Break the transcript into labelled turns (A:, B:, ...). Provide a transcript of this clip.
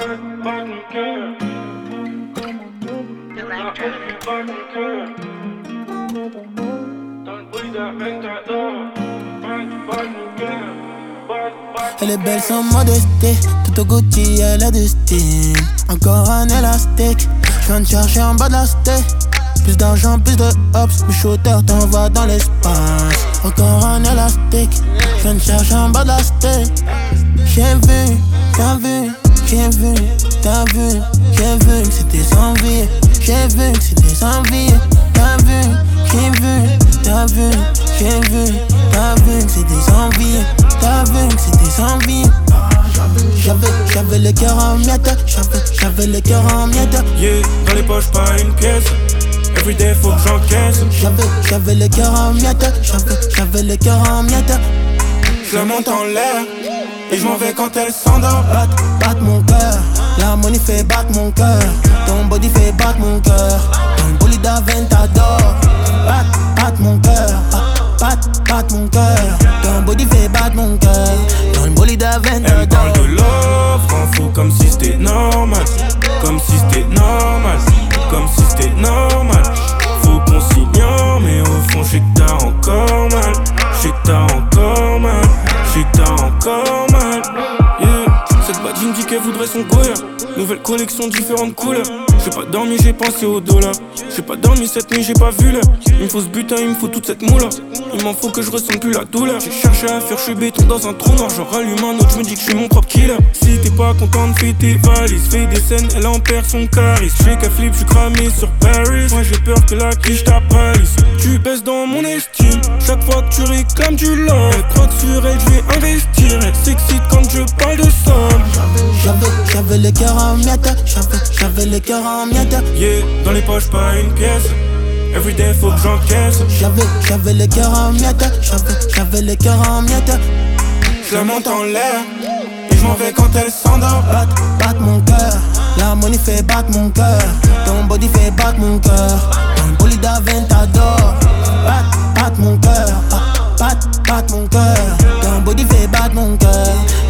A: Elle est belle sans modestie, tout au Gucci, elle a du style. Encore un élastique, j'viens de chercher en bas de la steak. Plus d'argent, plus de hops, mes shooters t'envoient dans l'espace. Encore un élastique, j'viens de chercher en bas de la steak. J'ai vu, t'as vu, j'ai vu, t'as vu, j'ai vu que c'était sans vie. J'ai vu que c'était sans vie. T'as vu, j'ai vu, t'as vu, j'ai vu, t'as vu que c'était sans vie. T'as vu que c'était sans vie. J'avais le cœur en miettes. J'avais le cœur en miettes.
B: Yeah, dans les poches pas une pièce. Everyday faut que j'encaisse.
A: J'avais le cœur en miettes. J'avais le cœur en miettes.
B: Je la monte en l'air et je m'en vais quand elle s'endort.
A: Batte mon cœur. La money fait battre mon cœur. Ton body fait battre mon cœur. Ton bolide Aventador. Batte mon cœur. Batte mon cœur. Ton body fait battre mon cœur. Ton bolide Aventador.
B: Elle me parle de love, rend fou comme si c'était normal. Comme si c'était normal. Comme si c'était normal. Faut qu'on s'ignore, mais au fond j'sais que t'as encore mal. J'sais que t'as encore mal. J'sais que t'as encore mal. Yeah. Cette badine dit qu'elle voudrait son Goya. Nouvelle collection, différentes couleurs. J'ai pas dormi, j'ai pensé au dollar. J'ai pas dormi cette nuit, j'ai pas vu l'heure. Il me faut ce butin, il me faut toute cette moula. Il m'en faut que je ressente plus la douleur. J'ai cherché à faire, je suis béton dans un trou noir. Je rallume un autre, je me dis que je suis mon propre killer. Si t'es pas contente, fais tes valises. Fais des scènes, elle en perd son charisme. J'fais qu'à flip, j'suis cramé sur Paris. Moi j'ai peur que la quiche t'appalisse. Tu baisses dans mon estime. Chaque fois que tu réclames du love, elle croit que sur elle, j'vais investir. Elle s'excite quand je parle de somme.
A: J'avais le cœur en miettes. J'avais le cœur en miettes.
B: Yeah, dans les poches pas une pièce. Everyday faut que j'encaisse.
A: J'avais le cœur en miettes. J'avais le cœur en miettes.
B: Je la monte en l'air et je m'en vais quand elle s'endort.
A: Batte mon cœur. La money fait battre mon cœur. Ton body fait battre mon cœur. Ton bolide Aventador. Batte mon cœur. Batte mon cœur. Ton body fait battre mon cœur.